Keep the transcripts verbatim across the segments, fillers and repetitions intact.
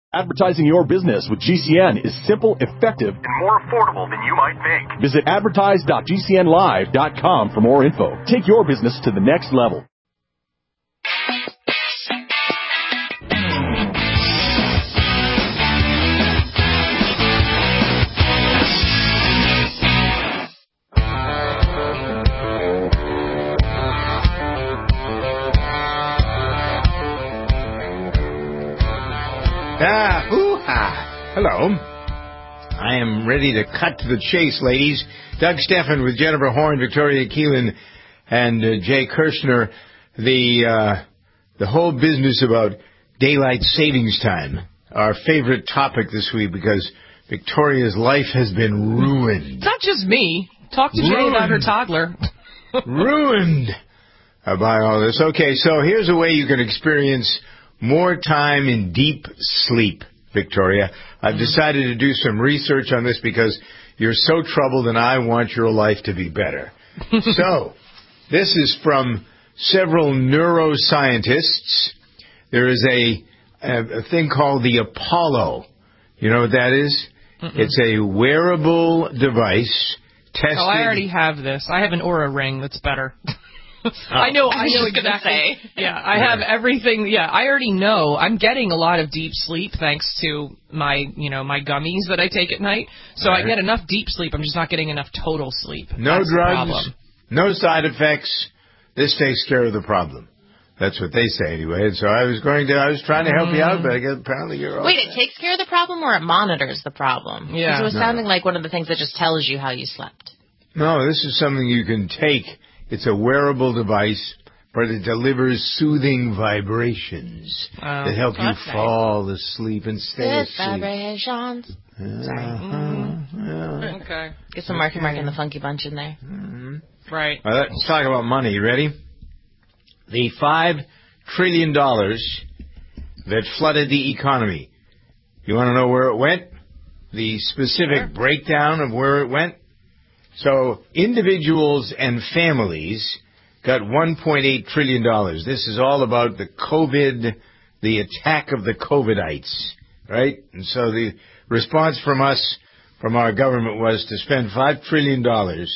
Advertising your business with G C N is simple, effective, and more affordable than you might think. Visit advertise dot g c n live dot com for more info. Take your business to the next level. Ah, hoo-ha. Hello. I am ready to cut to the chase, ladies. Doug Steffen with Jennifer Horn, Victoria Keelan, and uh, Jay Kirshner. The uh, the whole business about daylight savings time, our favorite topic this week, because Victoria's life has been ruined. It's not just me. Talk to ruined. Jay about her toddler. Ruined by all this. Okay, so here's a way you can experience more time in deep sleep, Victoria. I've decided to do some research on this because you're so troubled and I want your life to be better. So, this is from several neuroscientists. There is a, a, a thing called the Apollo. You know what that is? Mm-mm. It's a wearable device tested. Oh, I already have this. I have an Oura ring that's better. Oh. I know, I know exactly. Yeah, I have everything. Yeah, I already know. I'm getting a lot of deep sleep thanks to my, you know, my gummies that I take at night. So right. I get enough deep sleep. I'm just not getting enough total sleep. No That's drugs, no side effects. This takes care of the problem. That's what they say anyway. And so I was going to, I was trying to help mm. you out, but I guess apparently you're all Wait, it takes care of the problem or it monitors the problem? Yeah. Because it was no. sounding like one of the things that just tells you how you slept. No, this is something you can take. It's a wearable device, but it delivers soothing vibrations oh, that help you nice. fall asleep and stay Good asleep. vibrations. Uh, Sorry. Mm-hmm. Yeah. Okay. Get some Marky Mark and the Funky Bunch in there. Mm-hmm. Right. Well, let's talk about money. You ready? The five trillion dollars that flooded the economy. You want to know where it went? The specific sure. breakdown of where it went? So individuals and families got one point eight trillion dollars. This is all about the COVID, the attack of the COVIDites, right? And so the response from us, from our government, was to spend five trillion dollars,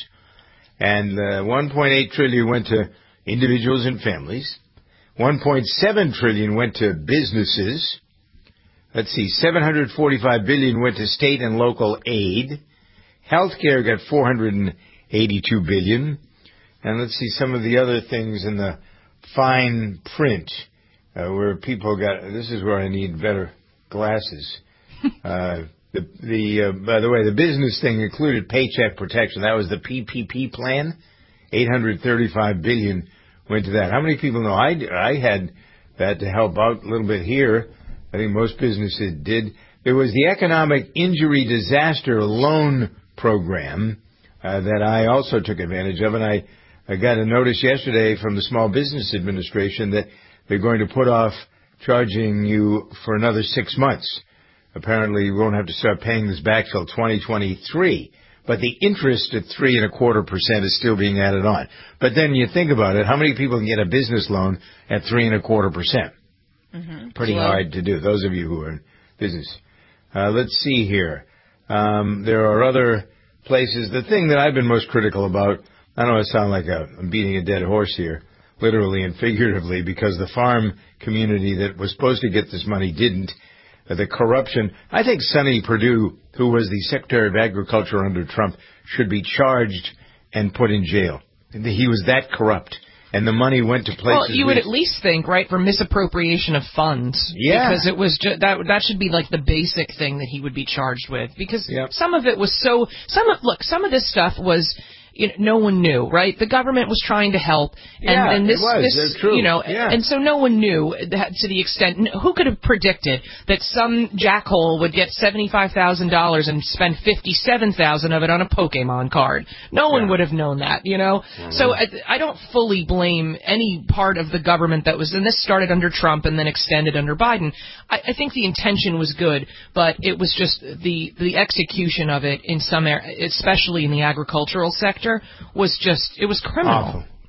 and uh, one point eight trillion dollars went to individuals and families. one point seven trillion dollars went to businesses. Let's see, seven hundred forty-five billion dollars went to state and local aid. Healthcare got four hundred eighty-two billion dollars. And let's see some of the other things in the fine print uh, where people got, this is where I need better glasses. uh, the, the uh, by the way, the business thing included paycheck protection. That was the P P P plan. eight hundred thirty-five billion dollars went to that. How many people know I, I had that to help out a little bit here? I think most businesses did. There was the Economic Injury Disaster Loan Program uh, that I also took advantage of, and I, I got a notice yesterday from the Small Business Administration that they're going to put off charging you for another six months. Apparently, you won't have to start paying this back till twenty twenty-three, but the interest at three and a quarter percent is still being added on. But then you think about it, how many people can get a business loan at three and a quarter percent? Mm-hmm. Pretty well, hard to do. Those of you who are in business. Uh, let's see here. Um, there are other places. The thing that I've been most critical about, I don't want to sound like a, I'm beating a dead horse here, literally and figuratively, because the farm community that was supposed to get this money didn't. Uh, the corruption. I think Sonny Perdue, who was the Secretary of Agriculture under Trump, should be charged and put in jail. He was that corrupt. And the money went to places. Well, you would at least think, right, for misappropriation of funds. Yeah. Because it was ju- that that should be like the basic thing that he would be charged with. Because yep. some of it was so some of, look, some of this stuff was, you know, no one knew, right? The government was trying to help, and, yeah, and this, it was. this That's true. you know, yeah. and so no one knew that to the extent. Who could have predicted that some jackhole would get seventy-five thousand dollars and spend fifty-seven thousand of it on a Pokemon card? No one yeah. would have known that, you know. Mm-hmm. So I, I don't fully blame any part of the government that was, and this started under Trump and then extended under Biden. I, I think the intention was good, but it was just the the execution of it in some, especially in the agricultural sector, was just, it was criminal. Awful.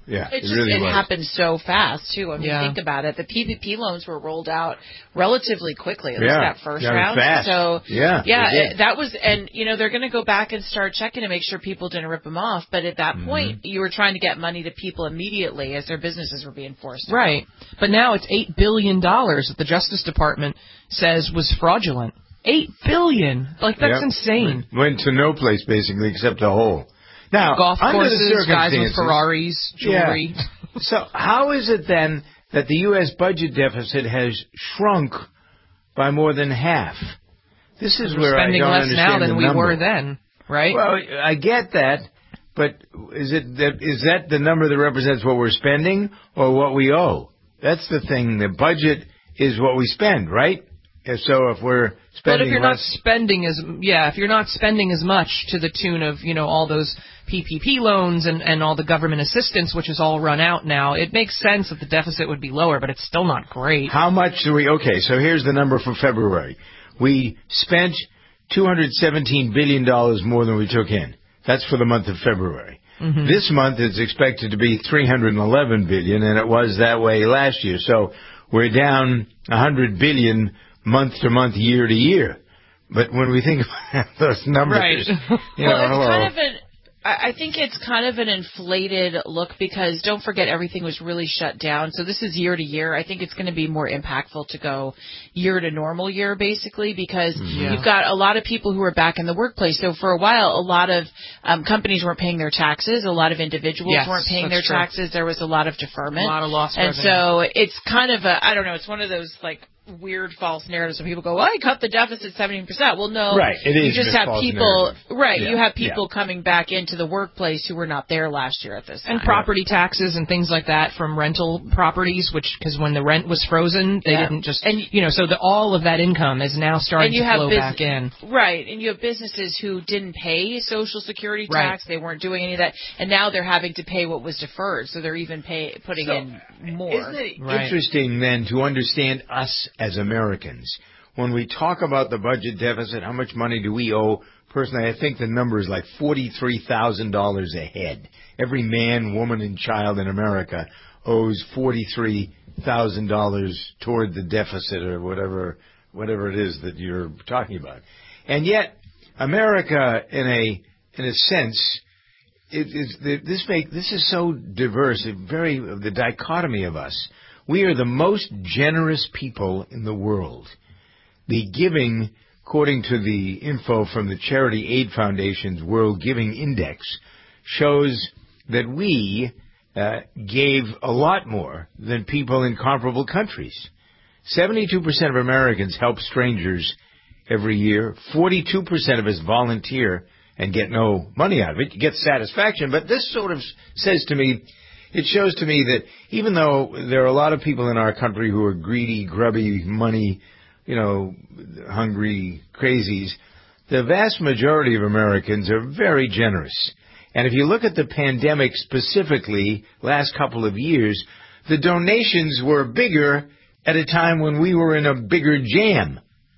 Yeah, It, it just, really it was. happened so fast, too. I mean, Yeah. think about it. The P P P loans were rolled out relatively quickly, at Yeah. least that first Yeah, round. fast. So, Yeah, yeah, they did. it, that was, and, you know, they're going to go back and start checking to make sure people didn't rip them off. But at that Mm-hmm. point, you were trying to get money to people immediately as their businesses were being forced out. Right. But now it's eight billion dollars that the Justice Department says was fraudulent. eight billion dollars. Like, that's Yep. insane. Went to no place, basically, except a hole. Now, Golf under the courses, guys with circumstances- Ferraris, jewelry. Yeah. So how is it then that the U S budget deficit has shrunk by more than half? This is We're where I spending don't less understand now than the we number. were then, right? Well, I get that, but is it that is that the number that represents what we're spending or what we owe? That's the thing. The budget is what we spend, right? If so, if we're But spending if you're less, not spending as yeah, if you're not spending as much to the tune of you know all those P P P loans and and all the government assistance, which is all run out now, it makes sense that the deficit would be lower, but it's still not great. how much do we? Okay, so here's the number for February. We spent two hundred seventeen billion dollars more than we took in. That's for the month of February. Mm-hmm. This month it's expected to be three hundred eleven billion dollars, and it was that way last year. So we're down one hundred billion dollars month to month, year to year. But when we think about those numbers, Right. you know, Well, it's hello. kind of an, I I think it's kind of an inflated look because don't forget everything was really shut down. So this is year to year. I think it's going to be more impactful to go year to normal year basically because Yeah. you've got a lot of people who are back in the workplace. So for a while, a lot of um, companies weren't paying their taxes. A lot of individuals Yes, weren't paying their that's true. taxes. There was a lot of deferment. A lot of lost And revenue. so it's kind of a, I don't know, it's one of those like weird false narratives when people go, well, I cut the deficit seventeen percent. Well, no. Right, it You is just just have false people, narrative. right, Yeah, you have yeah. people coming back into the workplace who were not there last year at this time. And property taxes and things like that from rental properties, which because when the rent was frozen, they Yeah. didn't just And- you know, so the, all of that income is now starting And you to have flow bus- back in. Right, and you have businesses who didn't pay Social Security Right. tax, they weren't doing any of that, and now they're having to pay what was deferred, so they're even pay, putting So, in more. Isn't it Right. interesting then to understand us as Americans? When we talk about the budget deficit, how much money do we owe? Personally, I think the number is like forty-three thousand dollars a head. Every man, woman, and child in America owes forty-three thousand dollars toward the deficit or whatever whatever it is that you're talking about. And yet, America, in a in a sense, it is this make this is so diverse. It very the dichotomy of us. We are the most generous people in the world. The giving, according to the info from the Charity Aid Foundation's World Giving Index, shows that we uh, gave a lot more than people in comparable countries. seventy-two percent of Americans help strangers every year. forty-two percent of us volunteer and get no money out of it. You get satisfaction. But this sort of says to me, it shows to me that even though there are a lot of people in our country who are greedy, grubby, money, you know, hungry crazies, the vast majority of Americans are very generous. And if you look at the pandemic specifically, last couple of years, the donations were bigger at a time when we were in a bigger jam,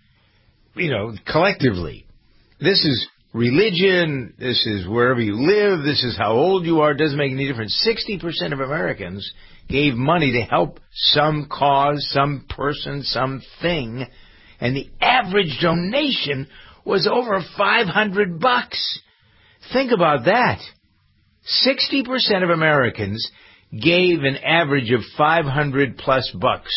you know, collectively. This is religion, this is wherever you live, this is how old you are, it doesn't make any difference. sixty percent of Americans gave money to help some cause, some person, something, and the average donation was over five hundred bucks. Think about that. sixty percent of Americans gave an average of five hundred plus bucks.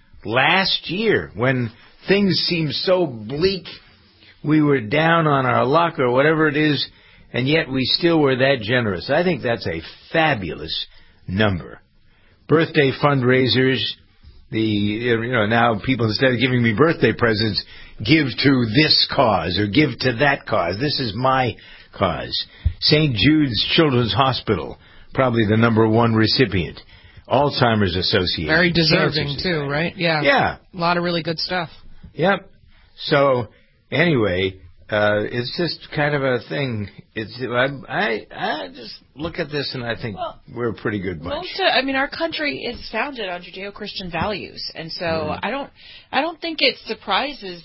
Last year, when things seemed so bleak, we were down on our luck or whatever it is, and yet we still were that generous. I think that's a fabulous number. Birthday fundraisers, the, you know, now people, instead of giving me birthday presents, give to this cause or give to that cause. This is my cause. Saint Jude's Children's Hospital, probably the number one recipient. Alzheimer's Association. Very deserving Cancer too, Society. right? Yeah. Yeah. A lot of really good stuff. Yep. So, anyway, uh, it's just kind of a thing. It's I, I I just look at this and I think Well, we're a pretty good bunch. Most, of, I mean, our country is founded on Judeo-Christian values, and so Mm-hmm. I don't, I don't think it surprises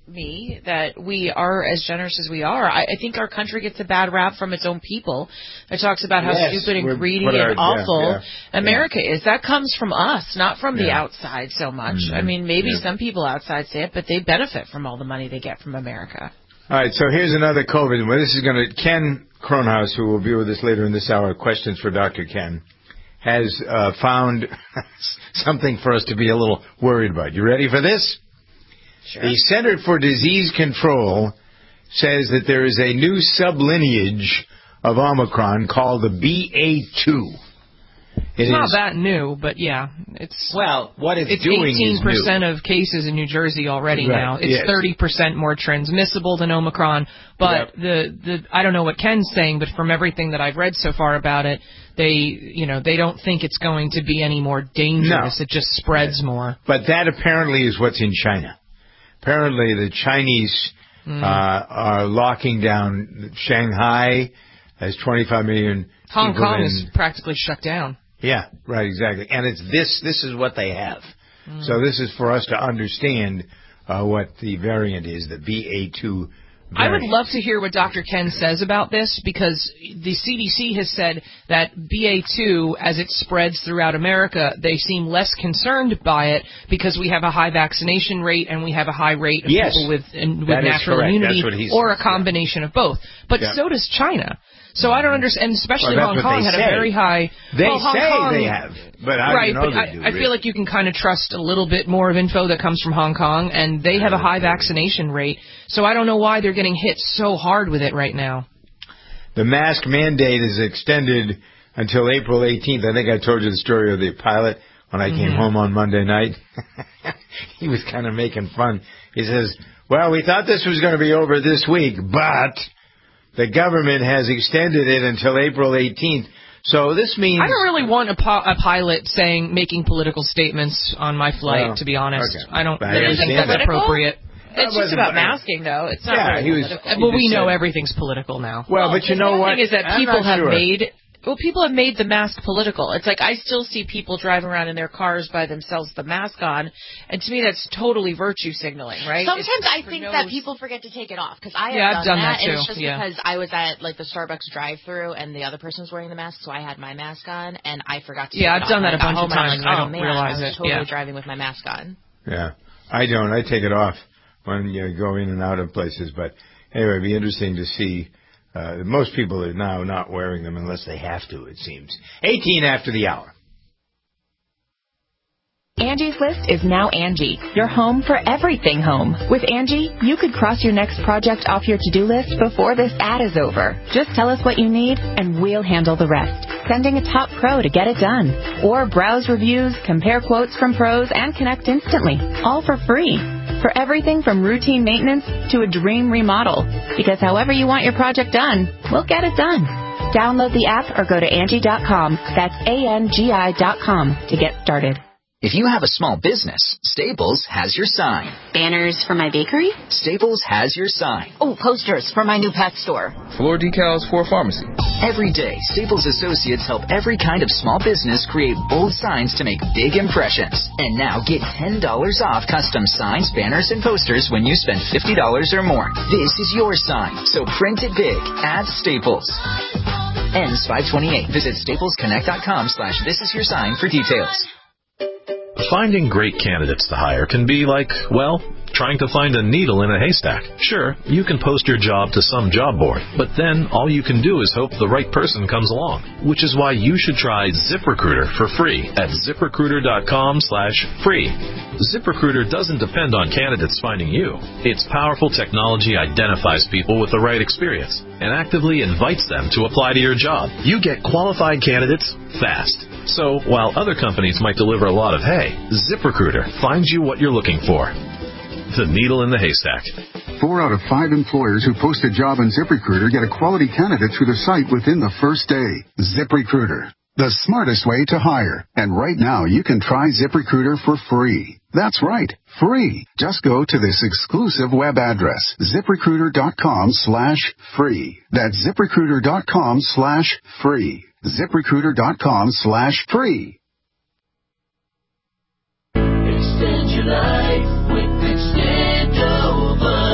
me that we are as generous as we are. I, I think our country gets a bad rap from its own people. It talks about how yes, stupid and greedy our, and awful yeah, yeah, America yeah. is. That comes from us, not from yeah. the outside so much. Mm-hmm. I mean, maybe yeah. some people outside say it, but they benefit from all the money they get from America. All right, so here's another COVID. Well, this is going to Ken Kronhaus, who will be with us later in this hour. Questions for Doctor Ken. Has uh, found something for us to be a little worried about. You ready for this? Sure. The Center for Disease Control says that there is a new sublineage of Omicron called the B A two. It it's not is, that new, but yeah, it's well, what it's, it's doing eighteen percent is new. of cases in New Jersey already right. now. It's yes. thirty percent more transmissible than Omicron. But yep. the the I don't know what Ken's saying, but from everything that I've read so far about it, they you know they don't think it's going to be any more dangerous. No. It just spreads more. But that apparently is what's in China. Apparently, the Chinese mm. uh, are locking down Shanghai. Has twenty-five million. Hong Kong in. is practically shut down. Yeah, right, exactly. And it's this. This is what they have. Mm. So this is for us to understand uh, what the variant is, the B A two variant. I would love to hear what Doctor Ken says about this, because the C D C has said that B A two, as it spreads throughout America, they seem less concerned by it because we have a high vaccination rate and we have a high rate of yes, people with, in, with that natural is immunity, That's what he's, or a combination yeah. of both. But yeah. so does China. So I don't understand, especially well, Hong Kong had say. a very high... They well, Hong say Kong, they have, but I right, don't know but they I, do, I really. feel like you can kind of trust a little bit more of info that comes from Hong Kong, and they have a high vaccination rate. So I don't know why they're getting hit so hard with it right now. The mask mandate is extended until April eighteenth. I think I told you the story of the pilot when I came mm-hmm. home on Monday night. He was kind of making fun. He says, well, we thought this was going to be over this week, but... the government has extended it until April eighteenth. So this means... I don't really want a, po- a pilot saying, making political statements on my flight, well, to be honest. Okay. I don't I really think that's political? appropriate. It's just about masking, though. It's not yeah, really he was, political. he well, we know said, everything's political now. Well, well but you know the what? thing is that I'm people have sure. made... Well, people have made the mask political. It's like I still see people driving around in their cars by themselves with the mask on, and to me that's totally virtue signaling, right? Sometimes it's I think no... that people forget to take it off, because I have yeah, done, I've done that, that too. and it's just yeah. because I was at like the Starbucks drive-thru and the other person was wearing the mask, so I had my mask on, and I forgot to yeah, take I've it done off. that a bunch of times. Like, I oh, don't man, realize I was it. totally yeah. driving with my mask on. Yeah, I don't. I take it off when you go in and out of places, but anyway, it'd be interesting to see. Uh, most people are now not wearing them unless they have to, it seems. eighteen after the hour. Angie's List is now Angie, your home for everything home. With Angie, you could cross your next project off your to-do list before this ad is over. Just tell us what you need, and we'll handle the rest. Sending a top pro to get it done. Or browse reviews, compare quotes from pros, and connect instantly. All for free. For everything from routine maintenance to a dream remodel. Because however you want your project done, we'll get it done. Download the app or go to Angie dot com. That's A N G I dot com to get started. If you have a small business, Staples has your sign. Banners for my bakery? Staples has your sign. Oh, posters for my new pet store. Floor decals for a pharmacy. Every day, Staples associates help every kind of small business create bold signs to make big impressions. And now get ten dollars off custom signs, banners, and posters when you spend fifty dollars or more. This is your sign, so print it big at Staples. Ends five twenty-eight. Visit staples connect dot com slash this is your sign for details. Finding great candidates to hire can be like, well, trying to find a needle in a haystack. Sure, you can post your job to some job board, but then all you can do is hope the right person comes along, which is why you should try ZipRecruiter for free at ziprecruiter dot com slash free. ZipRecruiter doesn't depend on candidates finding you. Its powerful technology identifies people with the right experience and actively invites them to apply to your job. You get qualified candidates fast. So while other companies might deliver a lot of hay, ZipRecruiter finds you what you're looking for. The needle in the haystack. Four out of five employers who post a job on ZipRecruiter get a quality candidate through the site within the first day. ZipRecruiter, the smartest way to hire. And right now, you can try ZipRecruiter for free. That's right, free. Just go to this exclusive web address, ziprecruiter dot com slash free. That's ziprecruiter dot com slash free. ziprecruiter dot com slash free. Extend your life with Extendovite.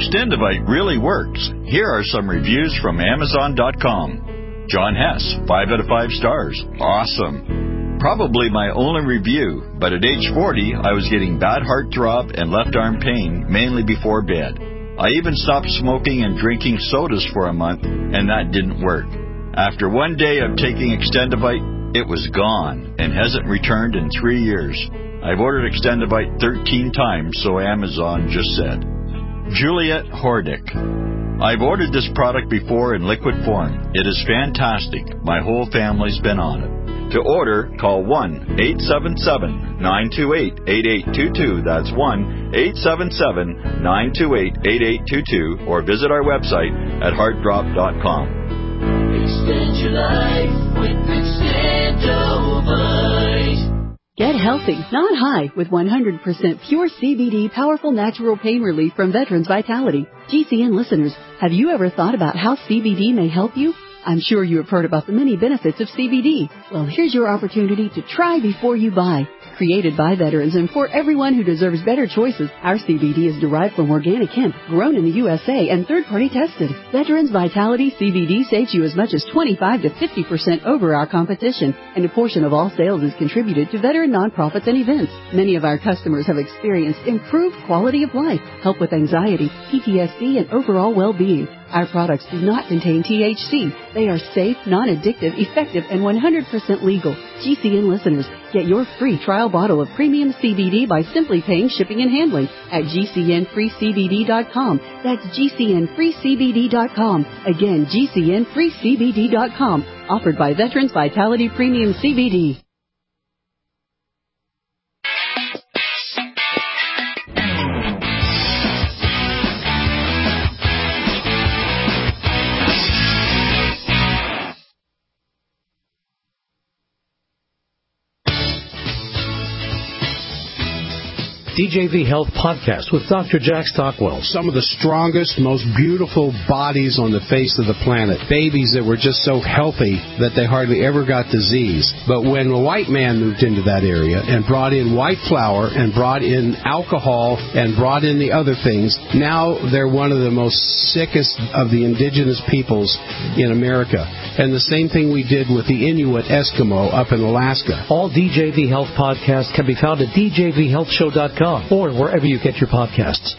Extendivite really works. Here are some reviews from Amazon dot com. John Hess, five out of five stars. Awesome. Probably my only review, but at age forty, I was getting bad heart throb and left arm pain, mainly before bed. I even stopped smoking and drinking sodas for a month, and that didn't work. After one day of taking Extendivite, it was gone and hasn't returned in three years. I've ordered Extendivite thirteen times, so Amazon just said. Juliet Hordick. I've ordered this product before in liquid form. It is fantastic. My whole family's been on it. To order, call one eight seven seven, nine two eight, eight eight two two. That's one eight seven seven, nine two eight, eight eight two two. Or visit our website at heart drop dot com. Extend your life with Extendivite. Get healthy, not high, with one hundred percent pure C B D powerful natural pain relief from Veterans Vitality. G C N listeners, have you ever thought about how C B D may help you? I'm sure you have heard about the many benefits of C B D. Well, here's your opportunity to try before you buy. Created by veterans and for everyone who deserves better choices, our C B D is derived from organic hemp, grown in the U S A and third-party tested. Veterans Vitality C B D saves you as much as twenty-five to fifty percent over our competition, and a portion of all sales is contributed to veteran nonprofits and events. Many of our customers have experienced improved quality of life, help with anxiety, P T S D, and overall well-being. Our products do not contain T H C. They are safe, non-addictive, effective, and one hundred percent legal. G C N listeners, get your free trial bottle of premium C B D by simply paying shipping and handling at G C N free C B D dot com. That's G C N free C B D dot com. Again, G C N free C B D dot com. Offered by Veterans Vitality Premium C B D. D J V Health Podcast with Doctor Jack Stockwell. Some of the strongest, most beautiful bodies on the face of the planet. Babies that were just so healthy that they hardly ever got disease. But when a white man moved into that area and brought in white flour and brought in alcohol and brought in the other things, now they're one of the most sickest of the indigenous peoples in America. And the same thing we did with the Inuit Eskimo up in Alaska. All D J V Health podcasts can be found at D J V health show dot com or wherever you get your podcasts.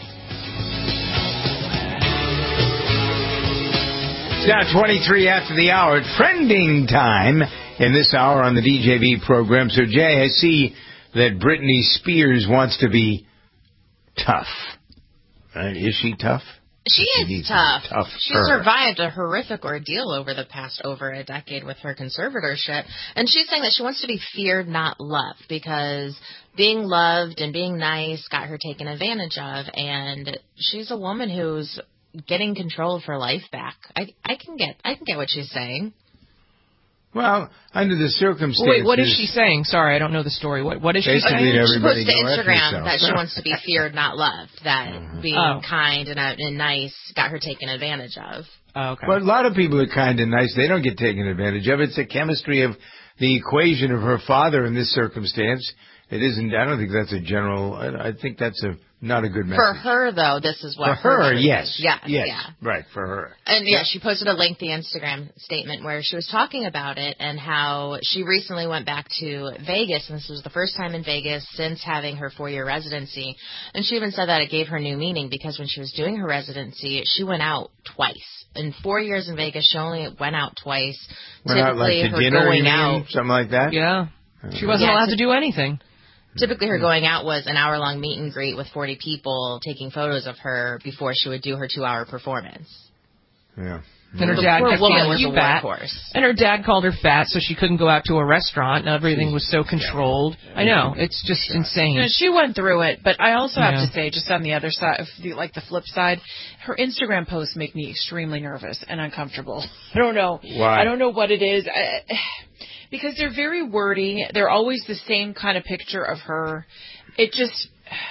It's now twenty-three after the hour. Trending time in this hour on the D J V program. So, Jay, I see that Britney Spears wants to be tough. Uh, is she tough? She is tough. tough. She her. survived a horrific ordeal over the past over a decade with her conservatorship. And she's saying that she wants to be feared, not loved, because being loved and being nice got her taken advantage of. And she's a woman who's getting control of her life back. I, I can get I can get what she's saying. Well, under the circumstances... Wait, what is she saying? Sorry, I don't know the story. What What is she saying? She posted to Instagram that she wants to be feared, not loved. That mm-hmm. being oh. kind and, uh, and nice got her taken advantage of. Oh, okay. Well, a lot of people are kind and nice. They don't get taken advantage of. It's the chemistry of the equation of her father in this circumstance. It isn't... I don't think that's a general... I, I think that's a not a good message. For her, though, this is what... For her, her yes. Yeah, yes. yeah. Right, for her. And, yeah, she posted a lengthy Instagram statement where she was talking about it and how she recently went back to Vegas, and this was the first time in Vegas since having her four-year residency. And she even said that it gave her new meaning because when she was doing her residency, she went out twice. In four years in Vegas, she only went out twice. Went out, like, to her dinner, going you mean? out... Something like that? Yeah. She wasn't yeah, allowed to do anything. Typically, her going out was an hour-long meet and greet with forty people taking photos of her before she would do her two-hour performance. Yeah. And her dad kept calling her fat. Workhorse. And her dad called her fat, so she couldn't go out to a restaurant, and everything was so controlled. I know. It's just insane. You know, she went through it, but I also have yeah. to say, just on the other side, like the flip side, her Instagram posts make me extremely nervous and uncomfortable. I don't know. Why? I don't know what it is. I, because they're very wordy. They're always the same kind of picture of her. It just...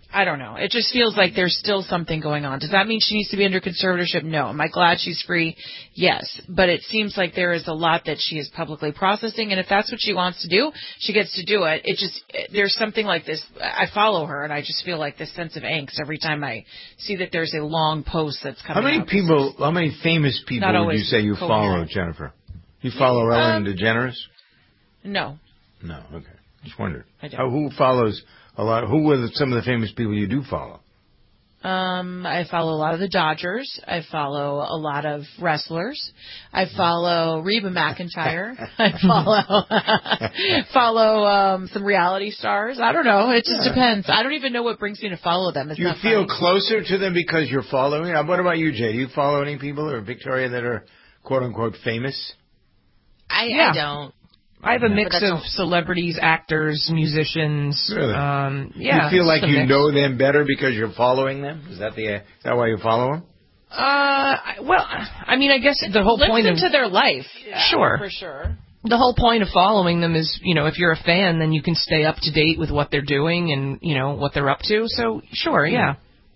I don't know. It just feels like there's still something going on. Does that mean she needs to be under conservatorship? No. Am I glad she's free? Yes. But it seems like there is a lot that she is publicly processing, and if that's what she wants to do, she gets to do it. It just, there's something like this. I follow her, and I just feel like this sense of angst every time I see that there's a long post that's coming out. How many out. people, how many famous people would you say you follow, Jennifer? You follow um, Ellen DeGeneres? No. No, okay. Just wondered. I don't. How, who follows a lot? Who are some of the famous people you do follow? Um, I follow a lot of the Dodgers. I follow a lot of wrestlers. I follow Reba McEntire. I follow follow um, some reality stars. I don't know. It just depends. I don't even know what brings me to follow them. It's do you not feel funny. closer to them because you're following? What about you, Jay? Do you follow any people or Victoria that are quote unquote famous? I, Yeah. I don't. I have a Yeah, mix but that's of all- celebrities, actors, musicians. Really? Um, yeah. You feel like it's a you mix. know them better because you're following them? Is that the? Uh, is that why you follow them? Uh, well, I mean, I guess the whole point of Listen to their life. Yeah, Sure. For sure. the whole point of following them is, you know, if you're a fan, then you can stay up to date with what they're doing and, you know, what they're up to. So, sure, yeah.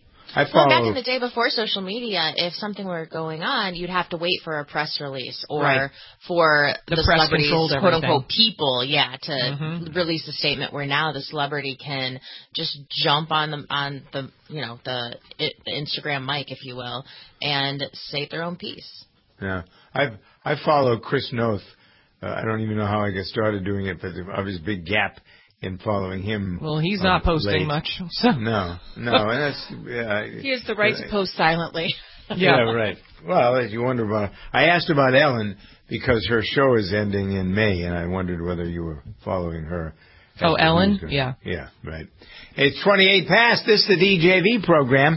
I Well, back in the day before social media, if something were going on, you'd have to wait for a press release or Right. for The the, press celebrities, controlled quote everything. unquote, people, yeah, to Mhm. release a statement. Where now the celebrity can just jump on the on the you know the, it, the Instagram mic, if you will, and say their own piece. Yeah, I've I follow Chris Noth. Uh, I don't even know how I got started doing it, but there was a big gap in following him. Well, he's uh, not posting late. much. So. No, no, and that's yeah, He has the right to post silently. yeah, right. Well, as you wonder about, I asked about Ellen because her show is ending in May, and I wondered whether you were following her. Oh, Ellen? Gonna, yeah. Yeah, right. It's twenty-eight past. This is the D J V program.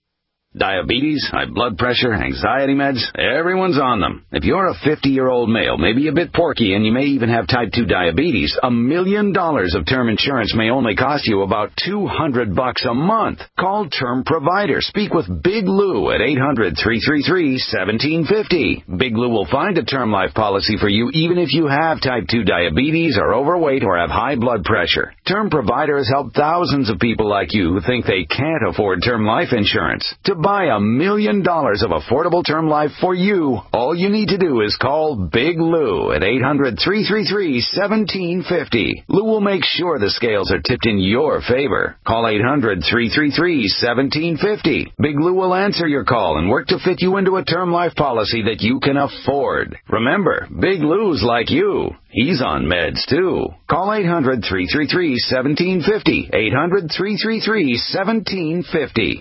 Diabetes, high blood pressure, anxiety meds, everyone's on them. If you're a fifty-year-old male, maybe a bit porky, and you may even have type two diabetes, a million dollars of term insurance may only cost you about two hundred bucks a month. Call Term Provider. Speak with Big Lou at eight hundred, three three three, one seven five zero. Big Lou will find a term life policy for you even if you have type two diabetes, are overweight, or have high blood pressure. Term Provider has helped thousands of people like you who think they can't afford term life insurance. To buy a million dollars of affordable term life for you, all you need to do is call Big Lou at eight hundred, three three three, one seven five zero. Lou will make sure the scales are tipped in your favor. Call eight hundred, three three three, one seven five zero. Big Lou will answer your call and work to fit you into a term life policy that you can afford. Remember, Big Lou's like you. He's on meds, too. Call eight hundred, three three three, one seven five zero. eight hundred, three three three, one seven five zero.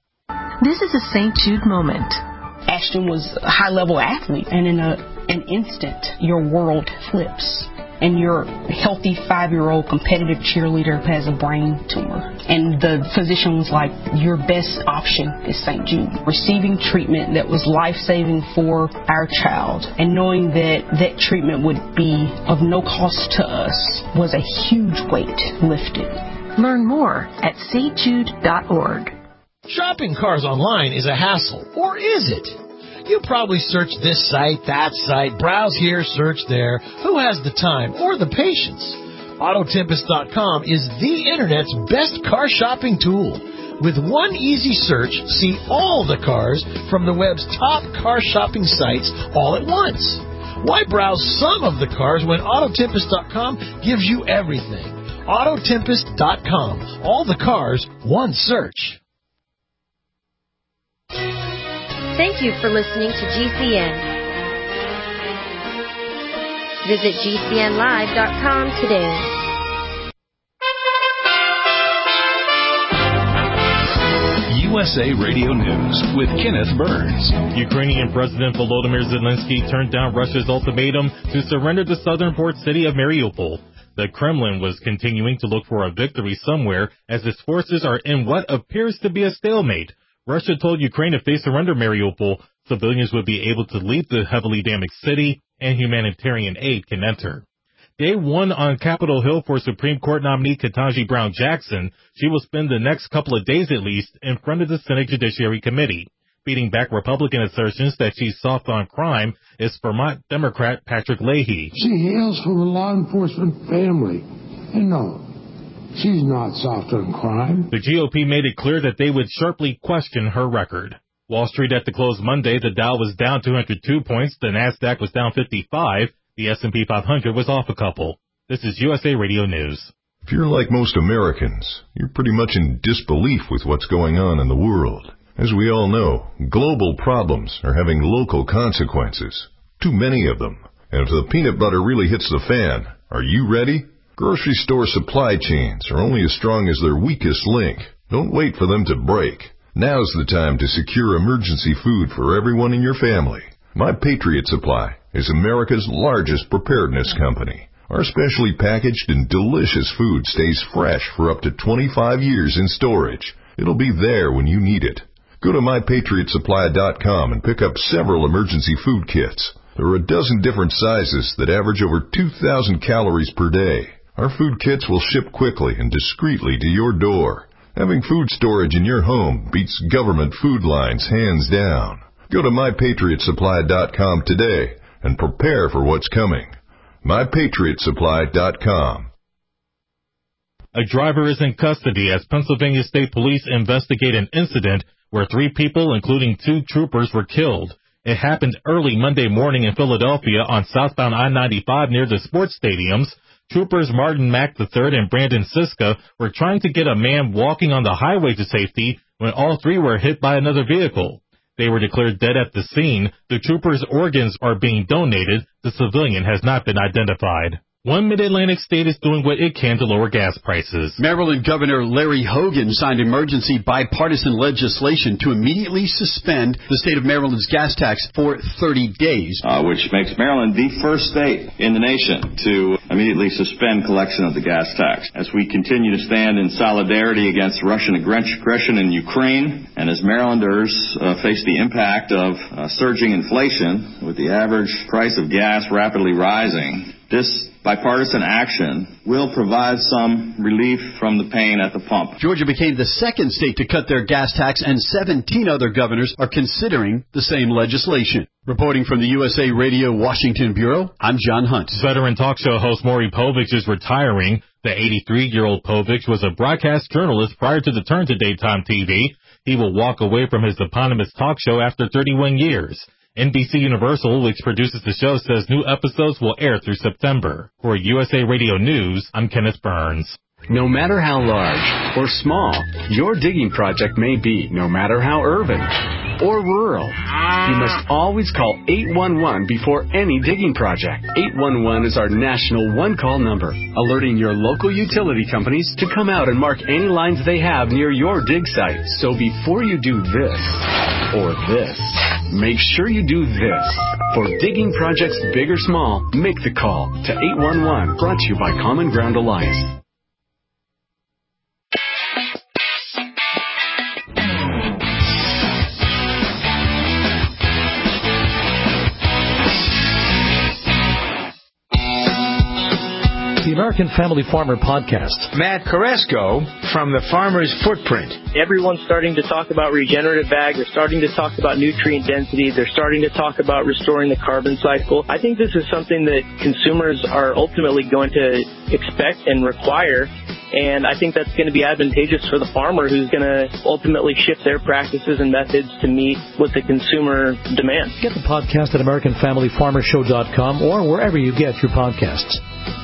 This is a Saint Jude moment. Ashton was a high-level athlete, and in a, an instant, your world flips. And your healthy five-year-old competitive cheerleader has a brain tumor. And the physician was like, your best option is Saint Jude. Receiving treatment that was life-saving for our child and knowing that that treatment would be of no cost to us was a huge weight lifted. Learn more at st jude dot org. Shopping cars online is a hassle, or is it? You probably search this site, that site, browse here, search there. Who has the time or the patience? Auto Tempest dot com is the Internet's best car shopping tool. With one easy search, see all the cars from the web's top car shopping sites all at once. Why browse some of the cars when Auto Tempest dot com gives you everything? Auto Tempest dot com. All the cars, one search. Thank you for listening to G C N. Visit G C N live dot com today. U S A Radio News with Kenneth Burns. Ukrainian President Volodymyr Zelensky turned down Russia's ultimatum to surrender the southern port city of Mariupol. The Kremlin was continuing to look for a victory somewhere as its forces are in what appears to be a stalemate. Russia told Ukraine if they surrender Mariupol, civilians would be able to leave the heavily damaged city and humanitarian aid can enter. Day one on Capitol Hill for Supreme Court nominee Ketanji Brown Jackson. She will spend the next couple of days at least in front of the Senate Judiciary Committee. Beating back Republican assertions that she's soft on crime is Vermont Democrat Patrick Leahy. She hails from a law enforcement family. And no, She's not soft on crime. The G O P made it clear that they would sharply question her record. Wall Street at the close Monday, the Dow was down two hundred two points, the NASDAQ was down fifty-five, the S and P five hundred was off a couple. This is U S A Radio News. If you're like most Americans, you're pretty much in disbelief with what's going on in the world. As we all know, global problems are having local consequences. Too many of them. And if the peanut butter really hits the fan, are you ready? Grocery store supply chains are only as strong as their weakest link. Don't wait for them to break. Now's the time to secure emergency food for everyone in your family. My Patriot Supply is America's largest preparedness company. Our specially packaged and delicious food stays fresh for up to twenty-five years in storage. It'll be there when you need it. Go to my patriot supply dot com and pick up several emergency food kits. There are a dozen different sizes that average over two thousand calories per day. Our food kits will ship quickly and discreetly to your door. Having food storage in your home beats government food lines hands down. Go to my patriot supply dot com today and prepare for what's coming. my patriot supply dot com. A driver is in custody as Pennsylvania State Police investigate an incident where three people, including two troopers, were killed. It happened early Monday morning in Philadelphia on southbound I ninety-five near the sports stadiums. Troopers Martin Mack the third and Brandon Siska were trying to get a man walking on the highway to safety when all three were hit by another vehicle. They were declared dead at the scene. The troopers' organs are being donated. The civilian has not been identified. One Mid-Atlantic state is doing what it can to lower gas prices. Maryland Governor Larry Hogan signed emergency bipartisan legislation to immediately suspend the state of Maryland's gas tax for thirty days. Uh, which makes Maryland the first state in the nation to immediately suspend collection of the gas tax. As we continue to stand in solidarity against Russian aggression in Ukraine, and as Marylanders uh, face the impact of uh, surging inflation with the average price of gas rapidly rising, this bipartisan action will provide some relief from the pain at the pump. Georgia became the second state to cut their gas tax, and seventeen other governors are considering the same legislation. Reporting from the U S A Radio Washington Bureau, I'm John Hunt. Veteran talk show host Maury Povich is retiring. The eighty-three-year-old Povich was a broadcast journalist prior to the turn to daytime T V. He will walk away from his eponymous talk show after thirty-one years. N B C Universal, which produces the show, says new episodes will air through September. For U S A Radio News, I'm Kenneth Burns. No matter how large or small your digging project may be, no matter how urban or rural, you must always call eight one one before any digging project. eight one one is our national one-call number, alerting your local utility companies to come out and mark any lines they have near your dig site. So before you do this or this, make sure you do this. For digging projects big or small, make the call to eight one one, brought to you by Common Ground Alliance. The American Family Farmer Podcast. Matt Carrasco from the Farmer's Footprint. Everyone's starting to talk about regenerative ag. They're starting to talk about nutrient density. They're starting to talk about restoring the carbon cycle. I think this is something that consumers are ultimately going to expect and require. And I think that's going to be advantageous for the farmer, who's going to ultimately shift their practices and methods to meet what the consumer demands. Get the podcast at American Family Farmer Show dot com or wherever you get your podcasts.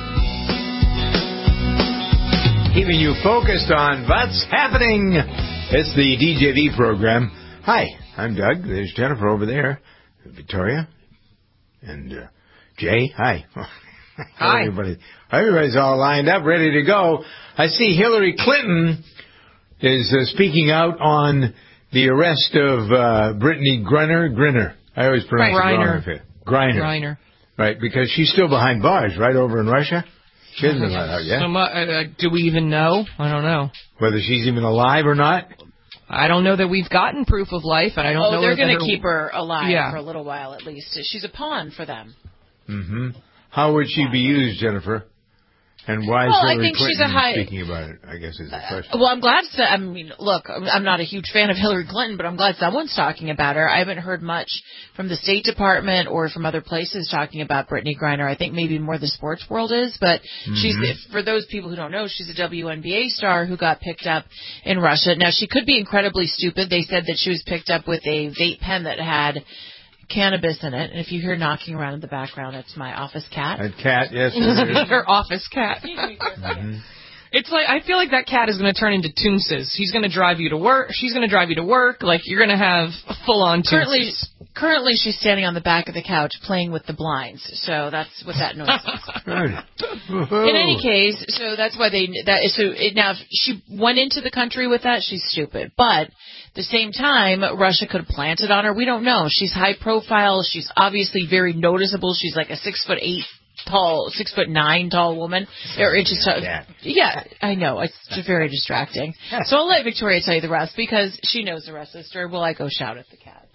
Keeping you focused on what's happening. It's the D J V program. Hi, I'm Doug. There's Jennifer over there. Victoria. And uh, Jay. Hi. Hi. Everybody. Everybody's all lined up, ready to go. I see Hillary Clinton is uh, speaking out on the arrest of uh, Brittany Griner. Griner. I always pronounce right. it wrong. Griner. If it, Griner. Griner. Right, because she's still behind bars, right, over in Russia. She hasn't been let out yet. So, uh, do we even know? I don't know. Whether she's even alive or not? I don't know that we've gotten proof of life, and I don't oh, know. they're going to keep her alive yeah. for a little while at least. She's a pawn for them. Mm-hmm. How would she be used, Jennifer? And why is well, Hillary I think Clinton she's a high, speaking about it, I guess is the question. Uh, well, I'm glad, to, I mean, look, I'm not a huge fan of Hillary Clinton, but I'm glad someone's talking about her. I haven't heard much from the State Department or from other places talking about Brittany Griner. I think maybe more the sports world is, but mm-hmm. she's, for those people who don't know, she's a W N B A star who got picked up in Russia. Now, she could be incredibly stupid. They said that she was picked up with a vape pen that had cannabis in it, and if you hear knocking around in the background, it's my office cat. A cat, yes. Her office cat. Mm-hmm. It's like, I feel like that cat is going to turn into Toonses. He's going to drive you to work. She's going to drive you to work. Like, you're going to have full-on Toonses. Currently, currently, she's standing on the back of the couch playing with the blinds. So that's what that noise is. In any case, so that's why they, that is, so it, now if she went into the country with that, she's stupid. But at the same time, Russia could have planted on her. We don't know. She's high profile. She's obviously very noticeable. She's like a six foot eight tall, six foot nine tall woman, or inches tall. Yeah. yeah, I know. It's just very distracting. So I'll let Victoria tell you the rest because she knows the rest of the story. Will I go shout at the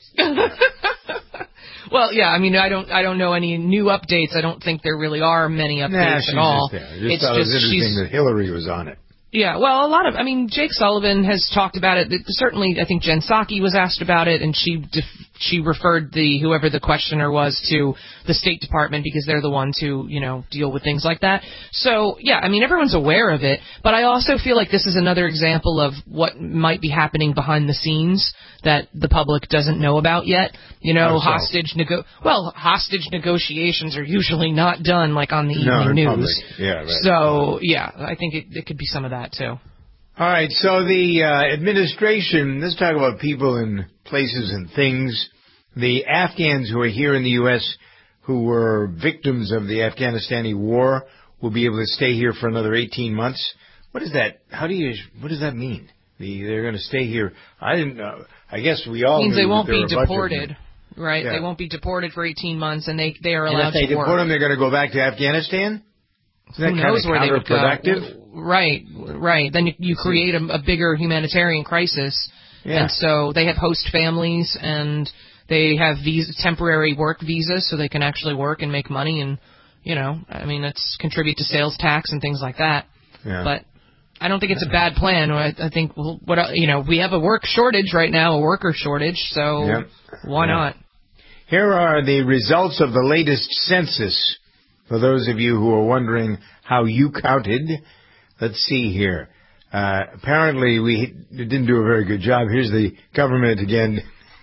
cat? Well, yeah. I mean, I don't, I don't know any new updates. I don't think there really are many updates nah, she's at all. Just there. Just it's just it was interesting that Hillary was on it. Yeah, well, a lot of, I mean, Jake Sullivan has talked about it. Certainly, I think Jen Psaki was asked about it, and she def- she referred the whoever the questioner was to the State Department because they're the ones who, you know, deal with things like that. So, yeah, I mean, everyone's aware of it, but I also feel like this is another example of what might be happening behind the scenes that the public doesn't know about yet. You know, so? hostage nego- well, hostage negotiations are usually not done like on the no, evening news. Public. Yeah, right. So, yeah, I think it, it could be some of that too. All right, so the uh, administration, let's talk about people and places and things. The Afghans who are here in the U S who were victims of the Afghanistani war will be able to stay here for another eighteen months. What is that? How do you, what does that mean? The, they're going to stay here. I didn't know. I guess we all it means knew they won't be deported, right? Yeah. They won't be deported for eighteen months, and they, they are and allowed if they to work. deport them, they're going to go back to Afghanistan? Is that Who knows kind of where they would counterproductive? go? Right, right. Then you, you create a, a bigger humanitarian crisis, yeah. and so they have host families, and they have visa, temporary work visas, so they can actually work and make money, and you know, I mean, that's contribute to sales tax and things like that. Yeah. But I don't think it's a bad plan. I, I think, well, what you know, we have a work shortage right now, a worker shortage, so yep. why yeah. not? Here are the results of the latest census. For those of you who are wondering how you counted, let's see here. Uh, apparently we didn't do a very good job. Here's the government again,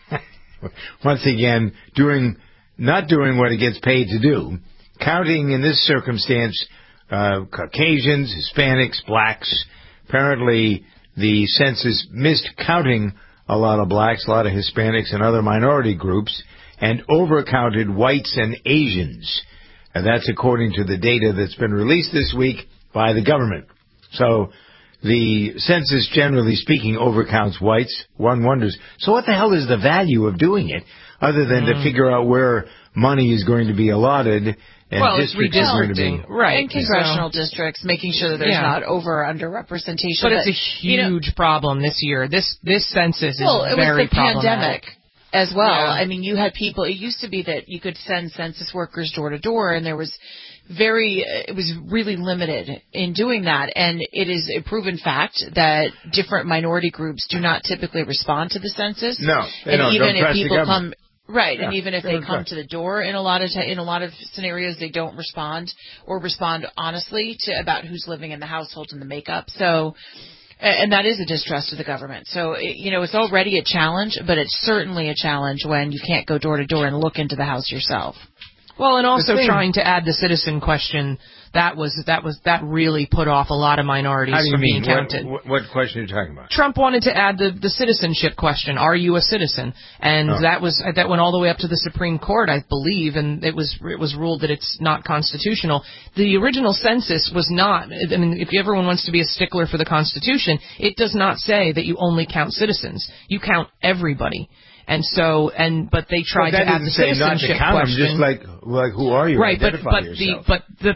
once again, doing not doing what it gets paid to do. Counting in this circumstance, uh, Caucasians, Hispanics, blacks. Apparently the census missed counting a lot of blacks, a lot of Hispanics, and other minority groups, and overcounted whites and Asians. And that's according to the data that's been released this week by the government. So the census, generally speaking, overcounts whites. One wonders, so what the hell is the value of doing it other than mm. to figure out where money is going to be allotted and well, districts it's are going to be. Right. And congressional so, districts, making sure that there's yeah. not over or under representation. But it's a huge you know, problem this year. This this census well, is very problematic. Well, it was the pandemic. As well. Yeah. I mean, you had people, it used to be that you could send census workers door to door, and there was very, it was really limited in doing that. And it is a proven fact that different minority groups do not typically respond to the census. No, they and don't. even don't if people come, right, yeah, and even if they come trust. to the door, in a lot of t- in a lot of scenarios, they don't respond or respond honestly to about who's living in the household and the makeup. So. And that is a distrust of the government. So, you know, it's already a challenge, but it's certainly a challenge when you can't go door to door and look into the house yourself. Well, and also trying to add the citizen question, that was that was that really put off a lot of minorities How do you from mean? being counted. What, what question are you talking about? Trump wanted to add the, the citizenship question. Are you a citizen? And oh. that was that went all the way up to the Supreme Court, I believe, and it was it was ruled that it's not constitutional. The original census was not. I mean, if everyone wants to be a stickler for the Constitution, it does not say that you only count citizens. You count everybody. And so, and but they tried well, to add the citizenship not to count question. Them, just like, like, who are you? Right, but Identify but yourself. the but the people right, who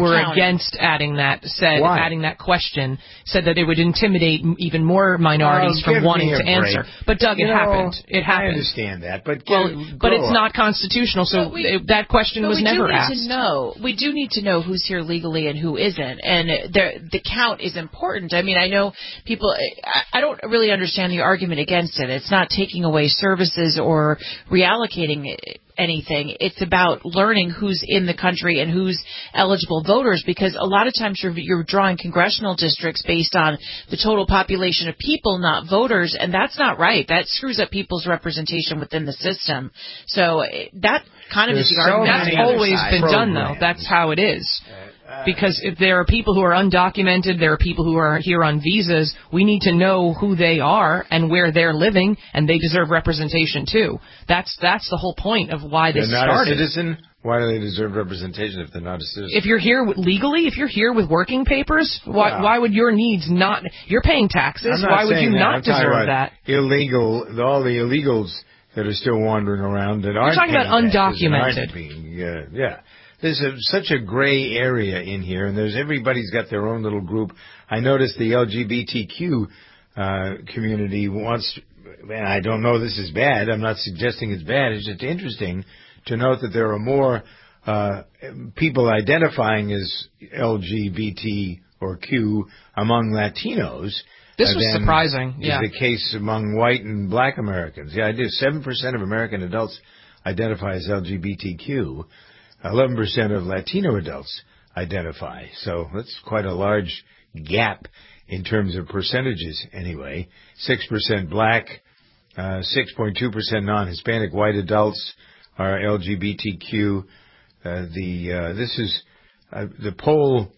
were county. against adding that said Why? adding that question said that it would intimidate m- even more minorities Oh, from give wanting me a to answer. break. But Doug, You it know, happened. It happened. I understand that, but well, give- but grow it's up. not constitutional, so But we- it, that question But was we never do need asked. to know. We do need to know who's here legally and who isn't, and the the count is important. I mean, I know people. I, I don't really understand the argument against it. It's not taking away services or reallocating anything. It's about learning who's in the country and who's eligible voters, because a lot of times you're, you're drawing congressional districts based on the total population of people, not voters, and that's not right. That screws up people's representation within the system. So eh, that kind of There's is the so argument. That's many always been done, though. programs. That's how it is. Because if there are people who are undocumented, there are people who are here on visas, we need to know who they are and where they're living, and they deserve representation too. That's that's the whole point of why this They're not started. a citizen? Why do they deserve representation if they're not a citizen? If you're here with, legally, if you're here with working papers, why Wow. why would your needs not? You're paying taxes. I'm not Why would saying you that. not I'm talking deserve about that? Illegal, all the illegals that are still wandering around that aren't talking about paying taxes and aren't undocumented. being, uh, yeah. There's a, such a gray area in here, and there's everybody's got their own little group. I noticed the L G B T Q uh, community wants, and I don't know this is bad. I'm not suggesting it's bad. It's just interesting to note that there are more uh, people identifying as L G B T or Q among Latinos. This uh, was than surprising, is yeah. the case among white and black Americans. Yeah, I do. seven percent of American adults identify as L G B T Q. eleven percent of Latino adults identify. So that's quite a large gap in terms of percentages anyway. six percent black, uh, six point two percent non-Hispanic white adults are L G B T Q. Uh, the, uh, this is, uh, the poll,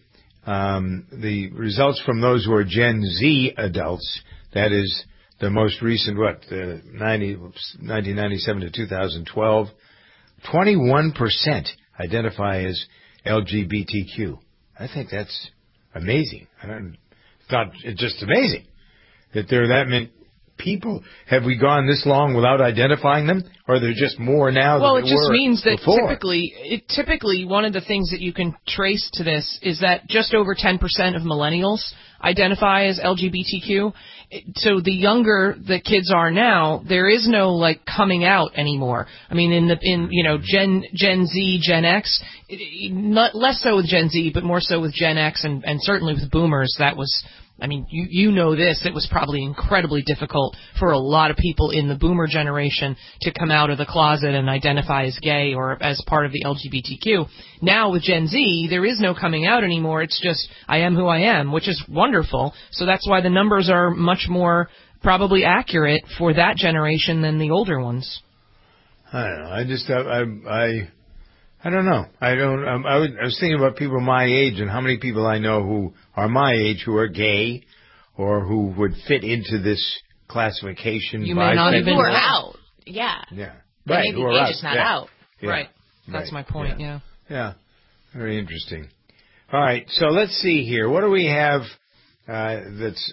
um, the results from those who are Gen Z adults, that is the most recent, what, uh, ninety, nineteen ninety-seven to two thousand twelve, twenty-one percent identify as L G B T Q. I think that's amazing. I don't, it's not, it's just amazing that there are that many people. Have we gone this long without identifying them, or are there just more now Well, than it there just were means that before? typically, it, typically one of the things that you can trace to this is that just over ten percent of millennials identify as L G B T Q. So the younger the kids are now, there is no like coming out anymore. I mean, in the in you know Gen Gen Z, Gen X, it, it, not less so with Gen Z, but more so with Gen X and and certainly with Boomers. That was. I mean, you, you know this, it was probably incredibly difficult for a lot of people in the boomer generation to come out of the closet and identify as gay or as part of the L G B T Q. Now with Gen Z, there is no coming out anymore. It's just, I am who I am, which is wonderful. So that's why the numbers are much more probably accurate for that generation than the older ones. I don't know. I just, I, I, I, I don't know. I don't, um, I, was, I was thinking about people my age and how many people I know who are my age who are gay or who would fit into this classification. You may not even who are know. out. Yeah. Yeah. They Right. may be who are gay, out. just not yeah. out. Yeah. Right. That's Right. my point, yeah. Yeah. Very interesting. All right. So let's see here. What do we have uh, that's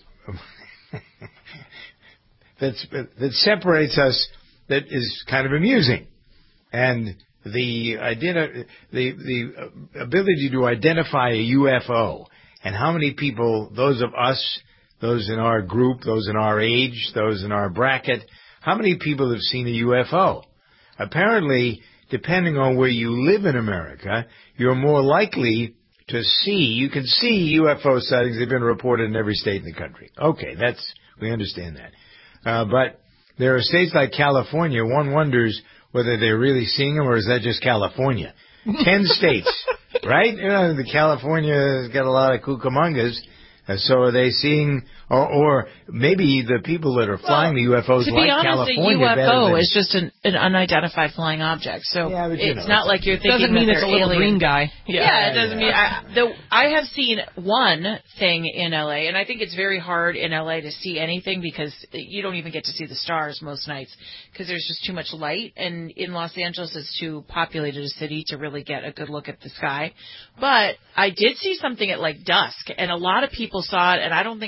that's that separates us that is kind of amusing? And the identi- the the ability to identify a U F O, and how many people, those of us, those in our group, those in our age, those in our bracket, how many people have seen a U F O? Apparently, depending on where you live in America, you're more likely to see, you can see U F O sightings. They've been reported in every state in the country. Okay, that's, we understand that. Uh, but there are states like California, one wonders whether they're really seeing them, or is that just California? Ten states, right? You know, the California's got a lot of cucamongas. Uh, so are they seeing, or, or maybe the people that are flying well, the U F Os to like be honest, California a U F better O than, is just an, an unidentified flying object. So Yeah, but you it's know, not like you're thinking doesn't mean that it's a they're little alien. green guy. Yeah, Yeah. it doesn't mean. I, the, I have seen one thing in L A, and I think it's very hard in L A to see anything because you don't even get to see the stars most nights because there's just too much light. And in Los Angeles, it's too populated a city to really get a good look at the sky. But I did see something at like dusk, and a lot of people saw it, and I don't think an ex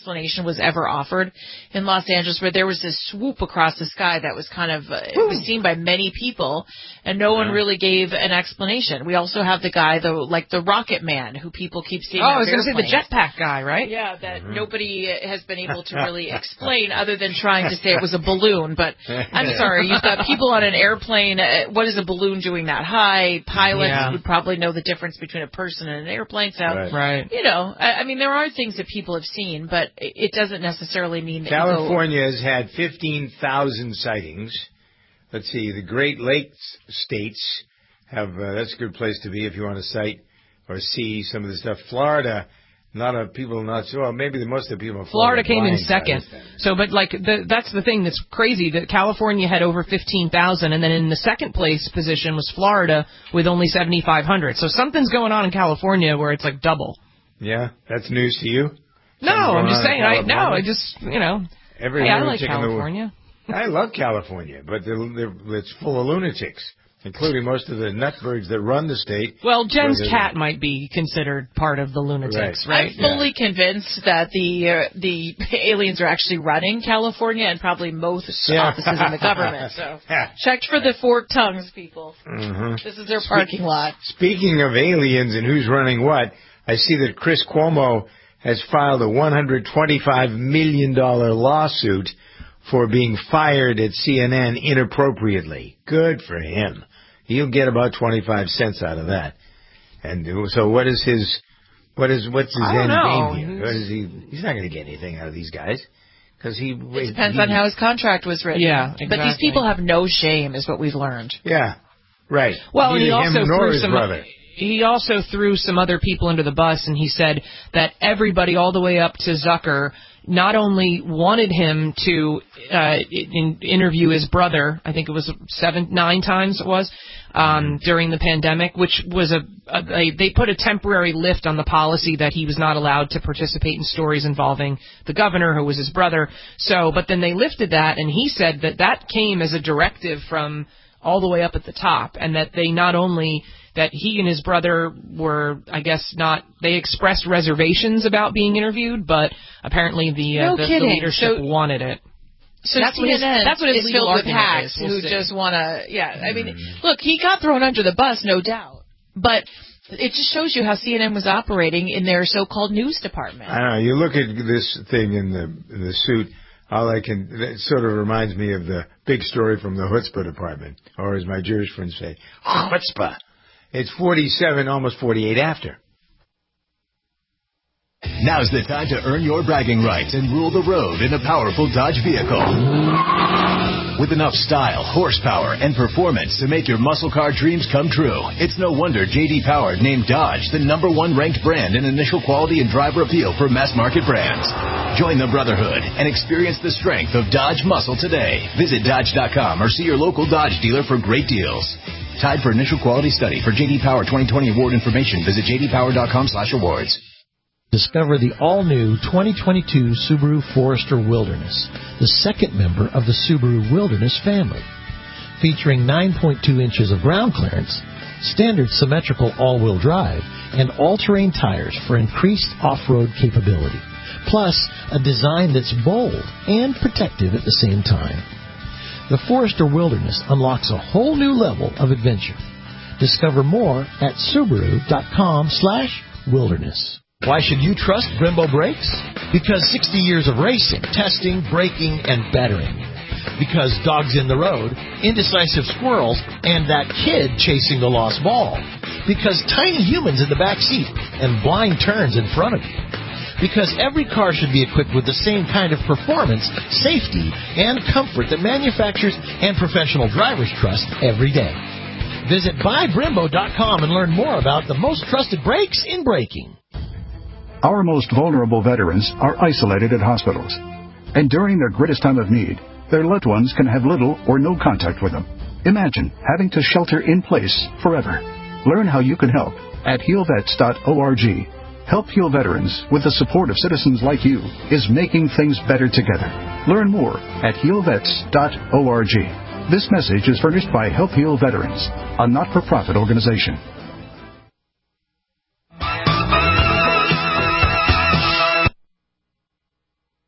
explanation was ever offered in Los Angeles, where there was this swoop across the sky that was kind of, uh, it was seen by many people, and no one really gave an explanation. We also have the guy, though, like the Rocket Man, who people keep seeing. Oh, I was going to say the jetpack guy, right? Yeah, that mm-hmm. nobody has been able to really explain other than trying to say it was a balloon. But I'm sorry, you've got people on an airplane. Uh, what is a balloon doing that high? Pilots yeah. would probably know the difference between a person and an airplane. So, right. right. you know, I, I mean, there are things that people have seen, but it doesn't necessarily mean that California you has had fifteen thousand sightings. Let's see, the Great Lakes states have, uh, that's a good place to be if you want to sight or see some of the stuff. Florida, not a people not so well. Maybe the most of the people in Florida, Florida came in second. So, but like the, that's the thing that's crazy that California had over fifteen thousand, and then in the second place position was Florida with only seventy five hundred. So something's going on in California where it's like double. Yeah, that's news to you. No, I'm just saying. I no, I just you know. Every hey, I like California. The, I love California, but they're, they're, it's full of lunatics, including most of the nutbirds that run the state. Well, Jen's cat might be considered part of the lunatics, right? right? I'm fully yeah. convinced that the uh, the aliens are actually running California and probably most yeah. offices in the government. So check for the forked tongues, people. Mm-hmm. This is their parking Spe- lot. Speaking of aliens and who's running what, I see that Chris Cuomo has filed a one hundred twenty-five million dollars lawsuit for being fired at C N N inappropriately. Good for him. He'll get about twenty-five cents out of that. And so what is his, what is, what's his end know. game here? What is he, he's not going to get anything out of these guys. Cause he, it depends he, on how his contract was written. Yeah, exactly. But these people have no shame is what we've learned. Yeah, right. Well, Neither and he also him nor threw his some, brother. He also threw some other people under the bus, and he said that everybody all the way up to Zucker not only wanted him to uh, in, interview his brother, I think it was seven, nine times it was, um, during the pandemic, which was a, a, a, they put a temporary lift on the policy that he was not allowed to participate in stories involving the governor, who was his brother. So, but then they lifted that, and he said that that came as a directive from all the way up at the top, and that they not only that he and his brother were, I guess, not, they expressed reservations about being interviewed, but apparently the, uh, no the, the leadership so, wanted it. So that's C N N what his, that's what his is filled with hacks is, we'll who see. just want to, yeah, I mean, look, he got thrown under the bus, no doubt, but it just shows you how C N N was operating in their so-called news department. I don't know, you look at this thing in the, in the suit, all I can, it sort of reminds me of the big story from the chutzpah department, or as my Jewish friends say, chutzpah. It's forty-seven, almost forty-eight after. Now's the time to earn your bragging rights and rule the road in a powerful Dodge vehicle. With enough style, horsepower, and performance to make your muscle car dreams come true, it's no wonder J D Power named Dodge the number one ranked brand in initial quality and driver appeal for mass market brands. Join the brotherhood and experience the strength of Dodge muscle today. Visit Dodge dot com or see your local Dodge dealer for great deals. Tied for initial quality study. For J D Power twenty twenty award information, visit J D Power dot com slash awards. Discover the all-new twenty twenty-two Subaru Forester Wilderness, the second member of the Subaru Wilderness family. Featuring nine point two inches of ground clearance, standard symmetrical all-wheel drive, and all-terrain tires for increased off-road capability. Plus, a design that's bold and protective at the same time. The Forester Wilderness unlocks a whole new level of adventure. Discover more at Subaru dot com slash wilderness. Why should you trust Brembo brakes? Because sixty years of racing, testing, braking, and bettering. Because dogs in the road, indecisive squirrels, and that kid chasing the lost ball. Because tiny humans in the back seat and blind turns in front of you. Because every car should be equipped with the same kind of performance, safety, and comfort that manufacturers and professional drivers trust every day. Visit buy brembo dot com and learn more about the most trusted brakes in braking. Our most vulnerable veterans are isolated at hospitals, and during their greatest time of need, their loved ones can have little or no contact with them. Imagine having to shelter in place forever. Learn how you can help at heal vets dot org. Help Heal Veterans, with the support of citizens like you, is making things better together. Learn more at heal vets dot org. This message is furnished by Help Heal Veterans, a not-for-profit organization.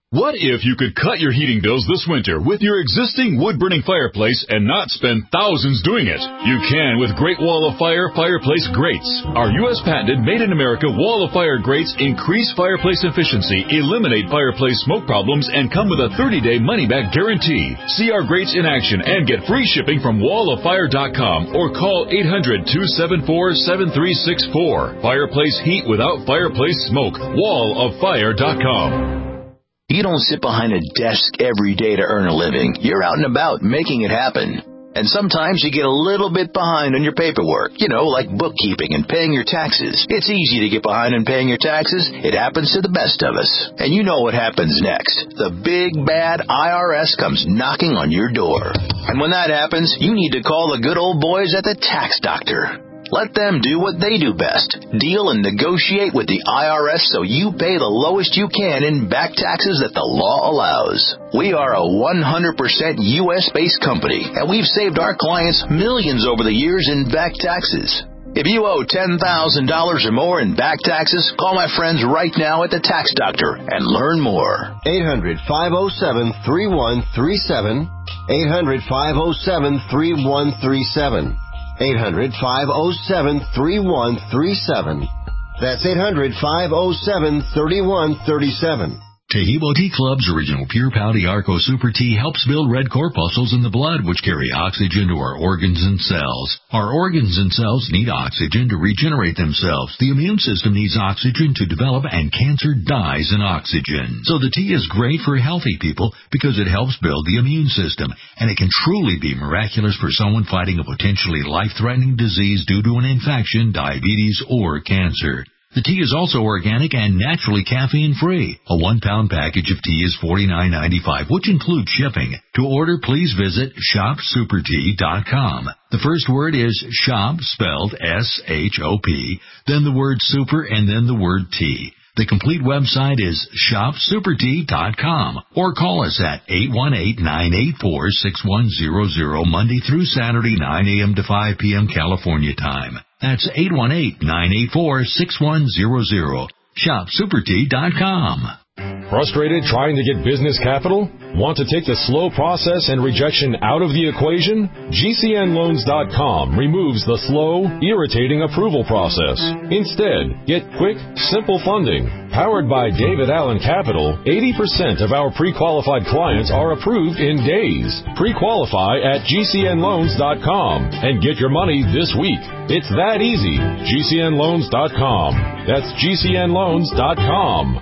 What if you could cut your heating bills this winter with your existing wood-burning fireplace and not spend thousands doing it? You can with Great Wall of Fire Fireplace Grates. Our U S patented made-in-America Wall of Fire grates increase fireplace efficiency, eliminate fireplace smoke problems, and come with a thirty-day money-back guarantee. See our grates in action and get free shipping from wall of fire dot com or call eight hundred, two seven four, seven three six four. Fireplace heat without fireplace smoke. wall of fire dot com. You don't sit behind a desk every day to earn a living. You're out and about making it happen. And sometimes you get a little bit behind on your paperwork, you know, like bookkeeping and paying your taxes. It's easy to get behind in paying your taxes. It happens to the best of us. And you know what happens next. The big, bad I R S comes knocking on your door. And when that happens, you need to call the good old boys at the Tax Doctor. Let them do what they do best. Deal and negotiate with the I R S so you pay the lowest you can in back taxes that the law allows. We are a one hundred percent U S-based company, and we've saved our clients millions over the years in back taxes. If you owe ten thousand dollars or more in back taxes, call my friends right now at the Tax Doctor and learn more. eight hundred, five oh seven, three one three seven. eight hundred, five oh seven, three one three seven. eight hundred, five oh seven, three one three seven. That's eight hundred, five oh seven, three one three seven. Taheebo Tea Club's original Pure Pouty Arco Super Tea helps build red corpuscles in the blood, which carry oxygen to our organs and cells. Our organs and cells need oxygen to regenerate themselves. The immune system needs oxygen to develop, and cancer dies in oxygen. So the tea is great for healthy people because it helps build the immune system, and it can truly be miraculous for someone fighting a potentially life-threatening disease due to an infection, diabetes, or cancer. The tea is also organic and naturally caffeine-free. A one-pound package of tea is forty-nine ninety-five, which includes shipping. To order, please visit shop super tea dot com. The first word is shop, spelled S H O P, then the word super, and then the word tea. The complete website is shop super tea dot com, or call us at eight one eight, nine eight four, six one zero zero Monday through Saturday, nine a.m. to five p.m. California time. That's eight one eight, nine eight four, six one zero zero. shop super tea dot com. Frustrated trying to get business capital? Want to take the slow process and rejection out of the equation? G C N loans dot com removes the slow, irritating approval process. Instead, get quick, simple funding. Powered by David Allen Capital, eighty percent of our pre-qualified clients are approved in days. Pre-qualify at G C N loans dot com and get your money this week. It's that easy. G C N loans dot com. That's G C N loans dot com.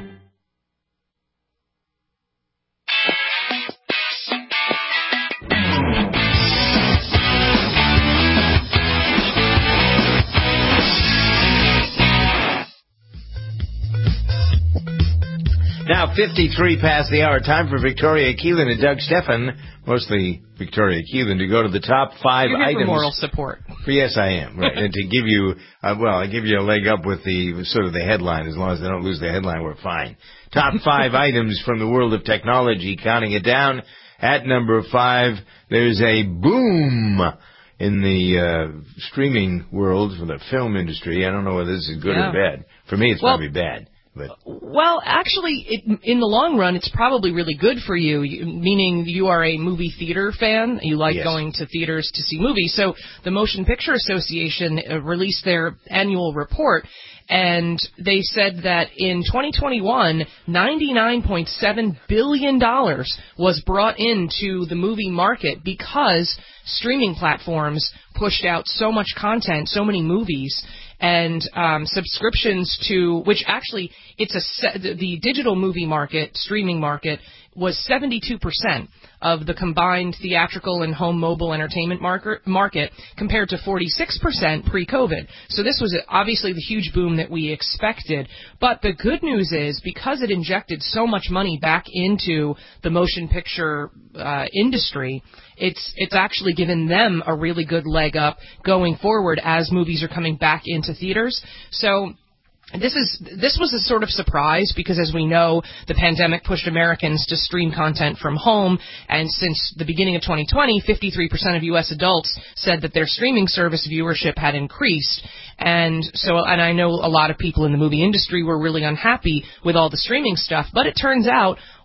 Now, fifty-three past the hour. Time for Victoria Keelan and Doug Stephan, mostly Victoria Keelan, to go to the top five You're here items. for moral support. Yes, I am. Right. And to give you, uh, well, I give you a leg up with the sort of the headline. As long as they don't lose the headline, we're fine. Top five items from the world of technology. Counting it down. At number five, there's a boom in the uh, streaming world for the film industry. I don't know whether this is good yeah. or bad. For me, it's well, probably bad. But. Well, actually, it, in the long run, it's probably really good for you, you, meaning you are a movie theater fan. You like yes. going to theaters to see movies. So the Motion Picture Association uh, released their annual report, and they said that in twenty twenty-one, ninety-nine point seven billion dollars was brought into the movie market because streaming platforms pushed out so much content, so many movies, and um, subscriptions to, which actually, it's a the digital movie market, streaming market, was seventy-two percent of the combined theatrical and home mobile entertainment market, market compared to forty-six percent pre-COVID. So this was obviously the huge boom that we expected. But the good news is, because it injected so much money back into the motion picture uh, industry, it's it's actually given them a really good leg up going forward as movies are coming back into theaters. So This is this was a sort of surprise because, as we know, the pandemic pushed Americans to stream content from home, and since the beginning of twenty twenty, fifty-three percent of U S adults said that their streaming service viewership had increased. And so, and I know a lot of people in the movie industry were really unhappy with all the streaming stuff, but it turns out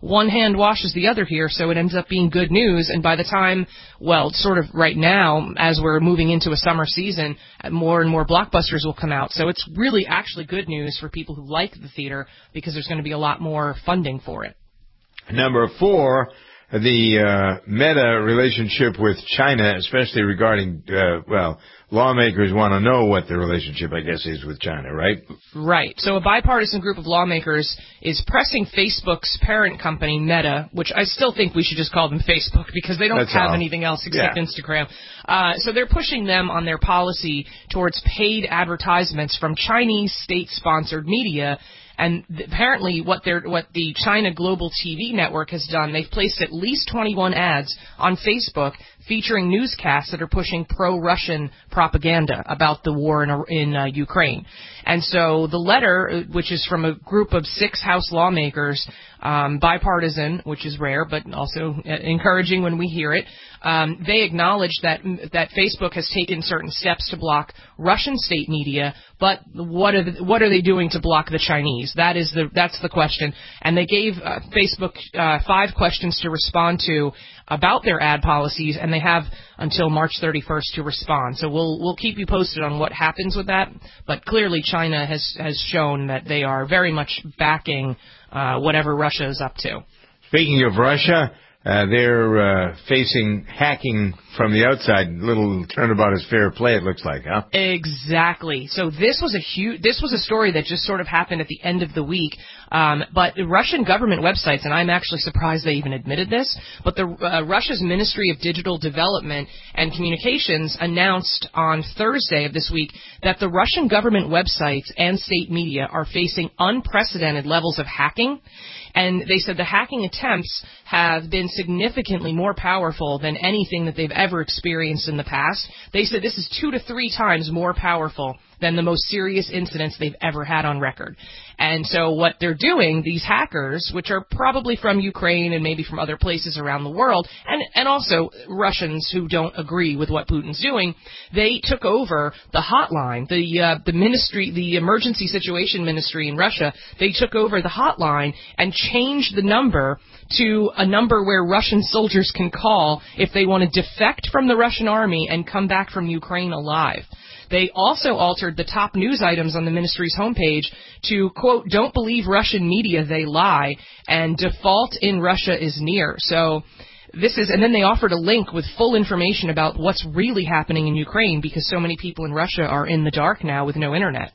one hand washes the other here, so it ends up being good news. And by the time, well, sort of right now, as we're moving into a summer season, more and more blockbusters will come out. So it's really actually good news for people who like the theater because there's going to be a lot more funding for it. Number four, the uh, Meta relationship with China, especially regarding, uh, well, lawmakers want to know what the relationship, I guess, is with China, right? Right. So a bipartisan group of lawmakers is pressing Facebook's parent company, Meta, which I still think we should just call them Facebook because they don't That's have all. anything else except yeah. Instagram. Uh, so they're pushing them on their policy towards paid advertisements from Chinese state-sponsored media. And th- apparently what they're, what the China Global T V Network has done, they've placed at least twenty-one ads on Facebook featuring newscasts that are pushing pro-Russian propaganda about the war in, in uh, Ukraine. And so the letter, which is from a group of six House lawmakers, um, bipartisan, which is rare, but also encouraging when we hear it, um, they acknowledge that that Facebook has taken certain steps to block Russian state media, but what are the, what are they doing to block the Chinese? That is the that's the question. And they gave uh, Facebook uh, five questions to respond to about their ad policies, and they have until March thirty-first to respond. So we'll we'll keep you posted on what happens with that. But clearly, China has has shown that they are very much backing uh, whatever Russia is up to. Speaking of Russia, uh, they're uh, facing hacking from the outside. Little turnabout is fair play, it looks like, huh? Exactly. So this was a huge. This was a story that just sort of happened at the end of the week. Um, but the Russian government websites, and I'm actually surprised they even admitted this, but the uh, Russia's Ministry of Digital Development and Communications announced on Thursday of this week that the Russian government websites and state media are facing unprecedented levels of hacking. And they said the hacking attempts have been significantly more powerful than anything that they've ever experienced in the past. They said this is two to three times more powerful than the most serious incidents they've ever had on record. And so what they're doing, these hackers, which are probably from Ukraine and maybe from other places around the world, and, and also Russians who don't agree with what Putin's doing, they took over the hotline, the uh, the ministry, the emergency situation ministry in Russia. They took over the hotline and changed the number to a number where Russian soldiers can call if they want to defect from the Russian army and come back from Ukraine alive. They also altered the top news items on the ministry's homepage to, quote, don't believe Russian media, they lie, and default in Russia is near. So this is, and then they offered a link with full information about what's really happening in Ukraine because so many people in Russia are in the dark now with no internet.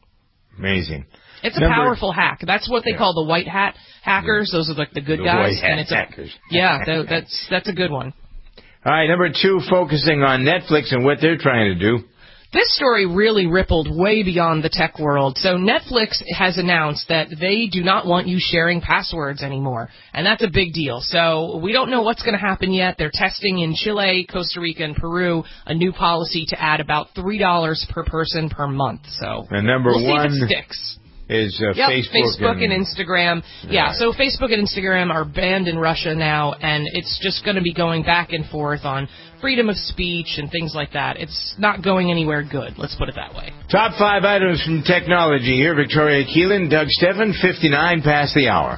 Amazing. It's a Number, powerful hack. That's what they yeah. call the white hat hackers. Those are like the good the guys. White hat and it's a, hackers. Yeah, that's that's a good one. All right, number two, focusing on Netflix and what they're trying to do. This story really rippled way beyond the tech world. So Netflix has announced that they do not want you sharing passwords anymore, and that's a big deal. So we don't know what's going to happen yet. They're testing in Chile, Costa Rica, and Peru a new policy to add about three dollars per person per month. So and number we'll one see if it sticks. Is uh, yep, Facebook, Facebook and, and Instagram. Yeah, right. So Facebook and Instagram are banned in Russia now, and it's just going to be going back and forth on freedom of speech and things like that. It's not going anywhere good, let's put it that way. Top five items from technology here. Victoria Keelan, Doug Steffen, fifty-nine past the hour.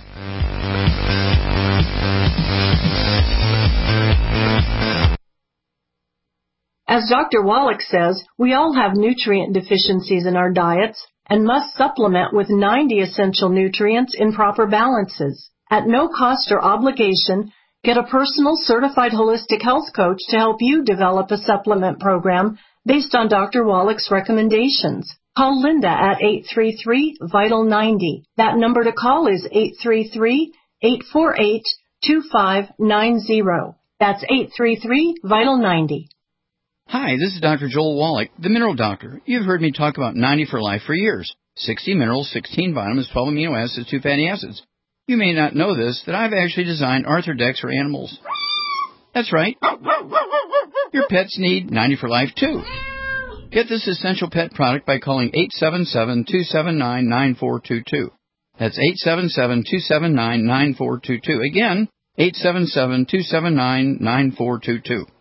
As Doctor Wallach says, we all have nutrient deficiencies in our diets and must supplement with ninety essential nutrients in proper balances. At no cost or obligation, get a personal certified holistic health coach to help you develop a supplement program based on Doctor Wallach's recommendations. Call Linda at eight three three, vital ninety. That number to call is eight three three, eight four eight, two five nine zero. That's eight three three, vital ninety. Hi, this is Doctor Joel Wallach, the Mineral Doctor. You've heard me talk about ninety for Life for years. sixty minerals, sixteen vitamins, twelve amino acids, two fatty acids. You may not know this, that I've actually designed Arthrodex for animals. That's right. Your pets need ninety for Life, too. Get this essential pet product by calling eight seven seven, two seven nine, nine four two two. That's eight seven seven, two seven nine, nine four two two. Again, eight seven seven, two seven nine, nine four two two.